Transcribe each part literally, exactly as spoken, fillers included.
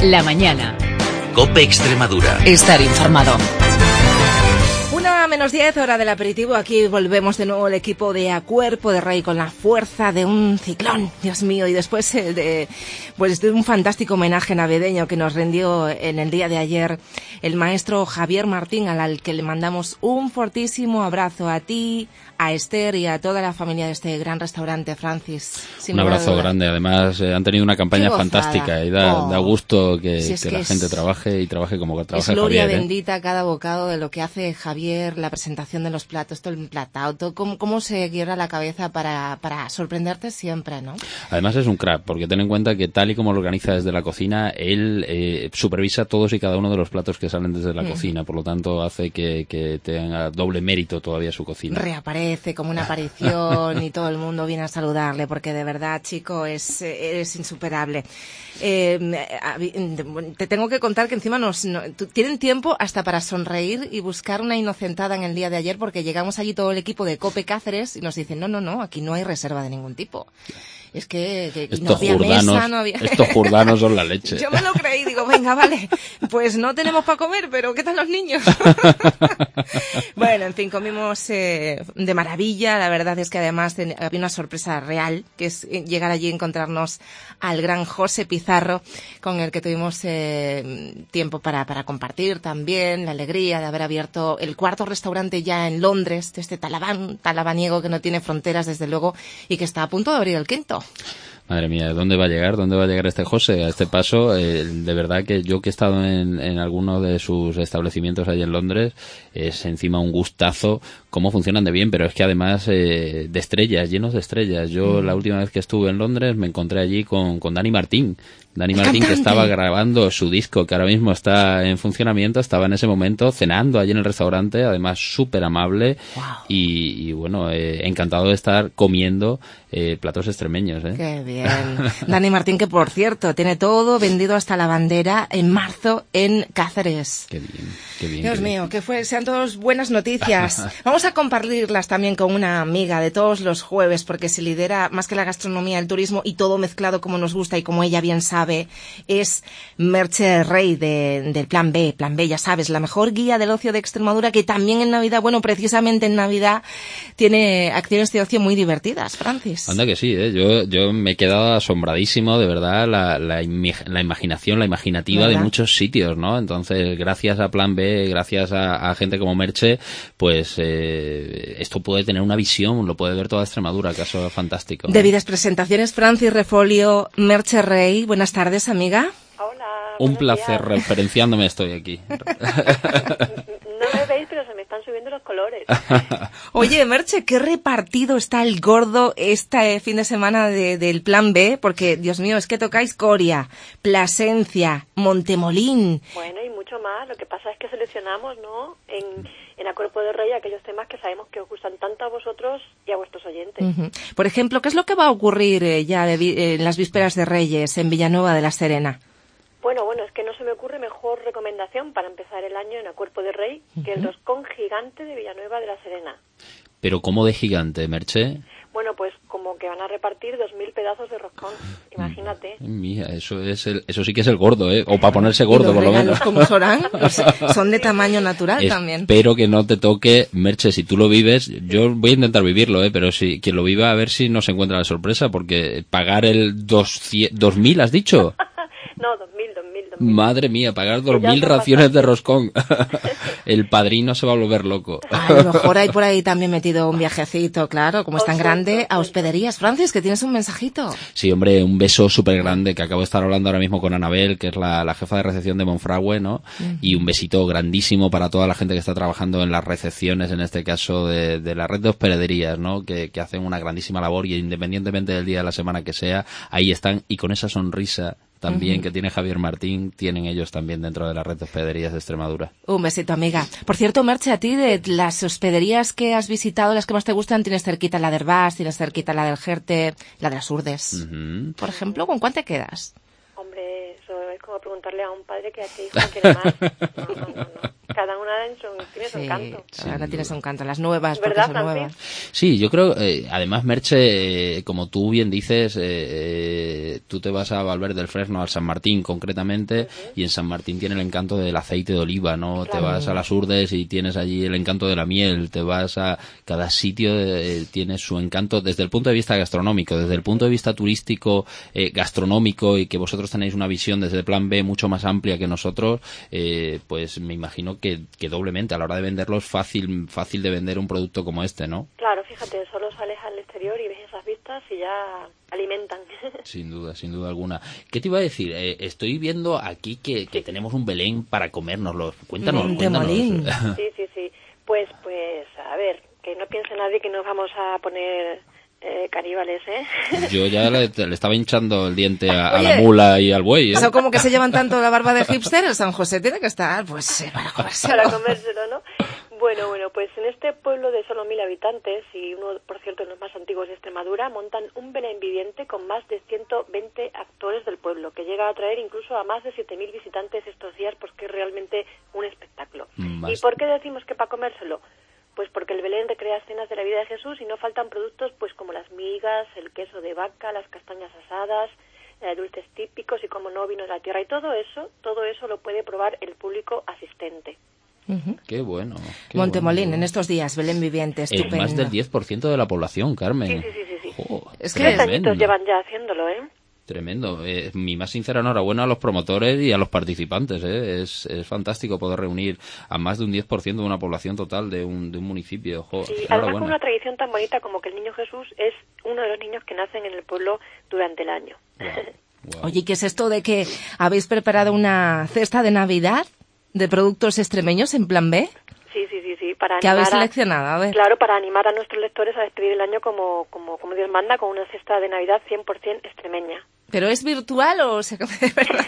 La mañana. COPE Extremadura. Estar informado. Una menos diez, hora del aperitivo. Aquí volvemos de nuevo el equipo de A Cuerpo de Rey con la fuerza de un ciclón, Dios mío. Y después eh, de, pues, de un fantástico homenaje navideño que nos rindió en el día de ayer el maestro Javier Martín, al que le mandamos un fortísimo abrazo a ti, a Esther y a toda la familia de este gran restaurante, Francis. Un abrazo grande. Además, eh, han tenido una campaña fantástica y da, oh. da gusto que, si es que, que la es, gente trabaje y trabaje como que trabaja es gloria Javier. bendita ¿eh? cada bocado de lo que hace Javier, la presentación de los platos, todo el emplatado, todo, cómo, cómo se quiebra la cabeza para, para sorprenderte siempre, ¿no? Además es un crack, porque ten en cuenta que tal y como lo organiza desde la cocina, él eh, supervisa todos y cada uno de los platos que salen desde la mm. cocina, por lo tanto hace que, que tenga doble mérito todavía su cocina. Reaparece como una aparición y todo el mundo viene a saludarle, porque de verdad, chico, es, es insuperable. Eh, te tengo que contar que encima nos, no, tienen tiempo hasta para sonreír y buscar una inocentada en el día de ayer, porque llegamos allí todo el equipo de COPE Cáceres y nos dicen, no, no, no, aquí no hay reserva de ningún tipo. Es que, que estos no había jurdanos, mesa, no había... estos jurdanos son la leche. Yo me lo creí, digo, venga, vale, pues no tenemos para comer, pero ¿qué tal los niños? Bueno, en fin, comimos eh, de maravilla. La verdad es que además ten, había una sorpresa real, que es llegar allí y encontrarnos al gran José Pizarro, con el que tuvimos eh, tiempo para, para compartir también la alegría de haber abierto el cuarto restaurante ya en Londres, de este talabán, talabaniego que no tiene fronteras, desde luego, y que está a punto de abrir el quinto. Madre mía, ¿dónde va a llegar? ¿Dónde va a llegar este José? A este paso, eh, de verdad que yo que he estado en, en alguno de sus establecimientos allí en Londres, es encima un gustazo cómo funcionan de bien, pero es que además eh, de estrellas, llenos de estrellas. Yo mm. la última vez que estuve en Londres me encontré allí con, con Dani Martín. Dani Martín, cantante, que estaba grabando su disco, que ahora mismo está en funcionamiento, estaba en ese momento cenando allí en el restaurante, además súper amable. Wow. y, y bueno, eh, encantado de estar comiendo eh, platos extremeños. ¿eh? Qué bien. Dani Martín, que por cierto, tiene todo vendido hasta la bandera en marzo en Cáceres. Qué bien, qué bien. Dios qué mío, bien. que fue, sean todos buenas noticias. Vamos a compartirlas también con una amiga de todos los jueves, porque se lidera más que la gastronomía, el turismo y todo mezclado como nos gusta y como ella bien sabe. Es Merche Rey de, del Plan B. Plan B, ya sabes, la mejor guía del ocio de Extremadura, que también en Navidad, bueno, precisamente en Navidad, tiene acciones de ocio muy divertidas, Francis. Anda que sí, ¿eh? yo, yo me he quedado asombradísimo, de verdad, la, la, la imaginación, la imaginativa ¿verdad? De muchos sitios, ¿no? Entonces, gracias a Plan B, gracias a, a gente como Merche, pues eh, esto puede tener una visión, lo puede ver toda Extremadura, que eso es fantástico. ¿no? Debidas presentaciones, Francis Refolio, Merche Rey, buenas tardes, amiga. Hola. Un placer, días. referenciándome estoy aquí. No me veis, pero se me están subiendo los colores. Oye, Merche, qué repartido está el gordo este fin de semana de, del Plan B, porque, Dios mío, es que tocáis Coria, Plasencia, Montemolín. Bueno, y mucho más. Lo que pasa es que seleccionamos, ¿no?, en, en A Cuerpo de Rey aquellos temas que sabemos que os gustan tanto a vosotros y a vuestros oyentes. Uh-huh. Por ejemplo, ¿qué es lo que va a ocurrir eh, ya de, eh, en las vísperas de Reyes en Villanueva de la Serena? Bueno, bueno, es que no se me ocurre mejor recomendación para empezar el año en A Cuerpo de Rey uh-huh. que el roscón gigante de Villanueva de la Serena. ¿Pero cómo de gigante, Merche? Bueno, pues como que van a repartir dos mil pedazos de roscón, imagínate. Mía, eso es el, eso sí que es el gordo, ¿eh? O para ponerse gordo, por lo menos. ¿Cómo serán? Son de tamaño natural también. Espero que no te toque, Merche, si tú lo vives, yo voy a intentar vivirlo, ¿eh? Pero si quien lo viva, a ver si nos encuentra la sorpresa, porque pagar el dos mil, ¿has dicho? No, dos mil, dos mil, dos mil. Madre mía, pagar dos mil raciones de roscón. El padrino se va a volver loco. A lo mejor hay por ahí también metido un viajecito, claro, como es tan grande, a hospederías. Francis, que tienes un mensajito. Sí, hombre, un beso súper grande, que acabo de estar hablando ahora mismo con Anabel, que es la, la jefa de recepción de Monfragüe, ¿no? Uh-huh. Y un besito grandísimo para toda la gente que está trabajando en las recepciones, en este caso de, de la red de hospederías, ¿no? Que, que hacen una grandísima labor y independientemente del día de la semana que sea, ahí están y con esa sonrisa también uh-huh. que tiene Javier Martín, tienen ellos también dentro de la red de hospederías de Extremadura. Un besito, amiga. Por cierto, Merche, a ti de las hospederías que has visitado, las que más te gustan, tienes cerquita la de Herbás, tienes cerquita la del Jerte, la de las Urdes. Uh-huh. Por ejemplo, ¿con cuál te quedas? Hombre, eso es como preguntarle a un padre que a qué hijo quiere más. No, no, no, no. Cada una en su, tiene su sí, encanto. Cada una tiene su encanto. Las nuevas, porque ¿verdad, son Francis? nuevas. Sí, yo creo, eh, además, Merche, eh, como tú bien dices, eh, eh, tú te vas a Valverde del Fresno, al San Martín concretamente, uh-huh. y en San Martín tiene el encanto del aceite de oliva, ¿no? Claro. Te vas a las Urdes y tienes allí el encanto de la miel, te vas a cada sitio eh, tiene su encanto desde el punto de vista gastronómico, desde el punto de vista turístico, eh, gastronómico, y que vosotros tenéis una visión desde el plan B mucho más amplia que nosotros, eh, pues me imagino que, que doblemente a la hora de venderlo es fácil, fácil de vender un producto como este, ¿no? Claro, fíjate, solo sales al exterior y ves esas vistas y ya alimentan. Sin duda, sin duda alguna. ¿Qué te iba a decir? Eh, estoy viendo aquí que, que tenemos un Belén para comérnoslo. Cuéntanos, Montemolín. cuéntanos. Sí, sí, sí. Pues, pues, a ver, que no piense nadie que nos vamos a poner eh, caníbales, ¿eh? Yo ya le, le estaba hinchando el diente a, a la mula y al buey, ¿eh? Eso como que se llevan tanto la barba de hipster, el San José tiene que estar, pues, eh, para comérselo. Para comérselo, ¿no? Bueno, bueno, pues en este pueblo de solo mil habitantes, y uno, por cierto, de los más antiguos de Extremadura, montan un Belén viviente con más de ciento veinte actores del pueblo, que llega a atraer incluso a más de siete mil visitantes estos días, porque es realmente un espectáculo. Más. ¿Y por qué decimos que para comérselo? Pues porque el Belén recrea escenas de la vida de Jesús y no faltan productos pues como las migas, el queso de vaca, las castañas asadas, eh, dulces típicos y, como no, vino de la tierra. Y todo eso, todo eso lo puede probar el público asistente. Uh-huh. Qué bueno. Qué Montemolín, bueno. En estos días, Belén viviente, estupendo. Es más del diez por ciento de la población, Carmen. Sí, sí, sí. sí, sí. Oh, es que tres añitos llevan ya haciéndolo, ¿eh? Tremendo. Eh, mi más sincera enhorabuena a los promotores y a los participantes. ¿eh? Es, es fantástico poder reunir a más de un diez por ciento de una población total de un, de un municipio. Jo, sí, además con una tradición tan bonita como que el Niño Jesús es uno de los niños que nacen en el pueblo durante el año. Wow, wow. Oye, ¿qué es esto de que habéis preparado una cesta de Navidad de productos extremeños en plan B? Sí, sí, sí, sí. Para ¿Qué habéis seleccionado? A ver. Claro, para animar a nuestros lectores a despedir el año como, como, como Dios manda, con una cesta de Navidad cien por ciento extremeña. ¿Pero es virtual o se come de verdad?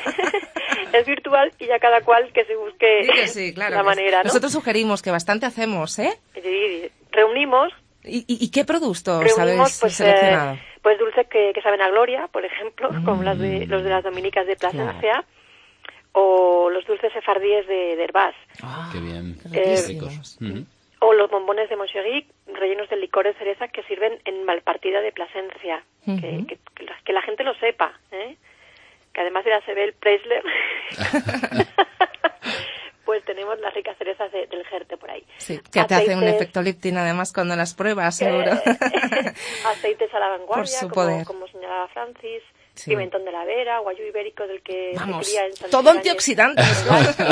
Es virtual y ya cada cual que se busque sí, que sí, claro, la manera, ¿no? Nosotros sugerimos que bastante hacemos, ¿eh? Sí, reunimos. ¿Y, y, y qué productos reunimos, habéis pues, seleccionado? Eh, pues dulces que, que saben a gloria, por ejemplo, mm. como las de, los de las dominicas de Plasencia. Claro. O los dulces sefardíes de, de Herbás. Ah, qué bien. Eh, ricos. Uh-huh. O los bombones de Montjuïc rellenos de licor de cereza que sirven en Malpartida de Plasencia. Uh-huh. que, que, que, la, que la gente lo sepa, ¿eh? Que además de la Sebel Preisler, pues tenemos las ricas cerezas de, del Jerte por ahí. Sí, que Aceites, te hace un efecto lifting además cuando las pruebas, seguro. Eh, aceites a la vanguardia, por su como, poder. como señalaba Francis. Sí. Pimentón de la Vera, guayú ibérico del que Vamos, se cría en San todo antioxidantes.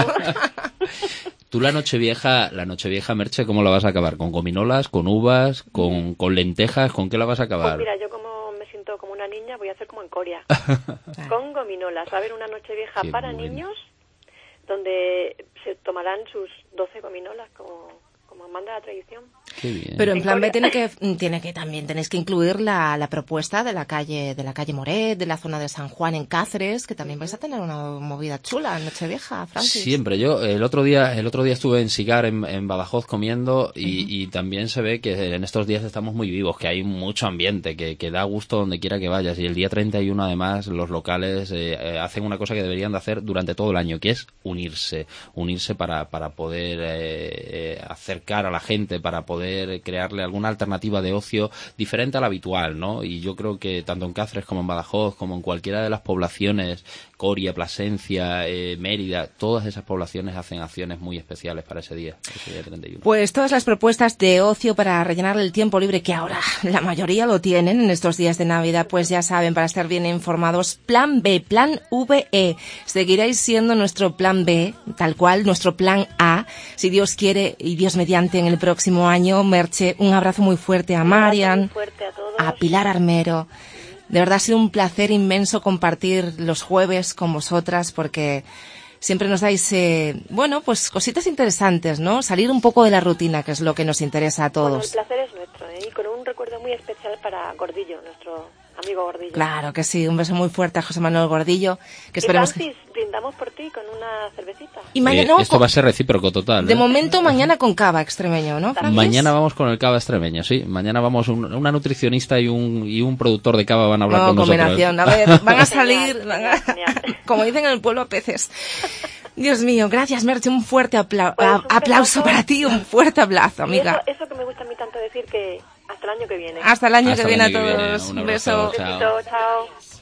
Tú la Nochevieja, la Nochevieja, Merche, ¿cómo la vas a acabar? ¿Con gominolas, con uvas, con, con lentejas? ¿Con qué la vas a acabar? Pues mira, yo como me siento como una niña, voy a hacer como en Coria. Con gominolas. Va a haber una Nochevieja qué para bueno. niños, donde se tomarán sus doce gominolas como, como manda la tradición. Qué bien. Pero en plan B tiene que, tiene que también tenéis que incluir la, la propuesta de la calle de la calle Moret, de la zona de San Juan en Cáceres, que también vais a tener una movida chula en Nochevieja, Francis. Siempre. Yo el otro día el otro día estuve en Sigar, en, en Badajoz, comiendo y, uh-huh. y también se ve que en estos días estamos muy vivos, que hay mucho ambiente, que, que da gusto donde quiera que vayas. Y el día treinta y uno, además, los locales eh, eh, hacen una cosa que deberían de hacer durante todo el año, que es unirse. Unirse para, para poder eh, eh, acercar a la gente, para poder crearle alguna alternativa de ocio diferente a la habitual, ¿no? Y yo creo que tanto en Cáceres como en Badajoz, como en cualquiera de las poblaciones, Coria, Plasencia, eh, Mérida, todas esas poblaciones hacen acciones muy especiales para ese día, ese día treinta y uno. Pues todas las propuestas de ocio para rellenar el tiempo libre, que ahora la mayoría lo tienen en estos días de Navidad, pues ya saben, para estar bien informados, Plan B, Plan V E. Seguiréis siendo nuestro Plan B, tal cual, nuestro Plan A, si Dios quiere y Dios mediante en el próximo año. Merche, un abrazo muy fuerte a Marian, a, a Pilar Armero. De verdad ha sido un placer inmenso compartir los jueves con vosotras, porque siempre nos dais, eh, bueno, pues cositas interesantes, ¿no? Salir un poco de la rutina, que es lo que nos interesa a todos. Bueno, el placer es nuestro, ¿eh? Y con un recuerdo muy especial para Gordillo, nuestro amigo Gordillo. Claro que sí, un beso muy fuerte a José Manuel Gordillo. Que esperemos y Francis, que... brindamos por ti con una cervecita. Y mañana, eh, no, esto con... va a ser recíproco total. De ¿eh? momento, mañana con cava extremeño, ¿no, Francis? Mañana vamos con el cava extremeño, sí. Mañana vamos, un, una nutricionista y un y un productor de cava van a hablar no, con combinación. nosotros. A ver, van a salir, genial, van a... genial. como dicen en el pueblo, a peces. Dios mío, gracias, Merche, un fuerte apla- pues un aplauso para ti, un fuerte abrazo, amiga. Eso, eso que me gusta a mí tanto decir, que hasta el año que viene. Hasta el año hasta que el viene año a que todos. viene. Un Un beso. abrazo, chao. Chao.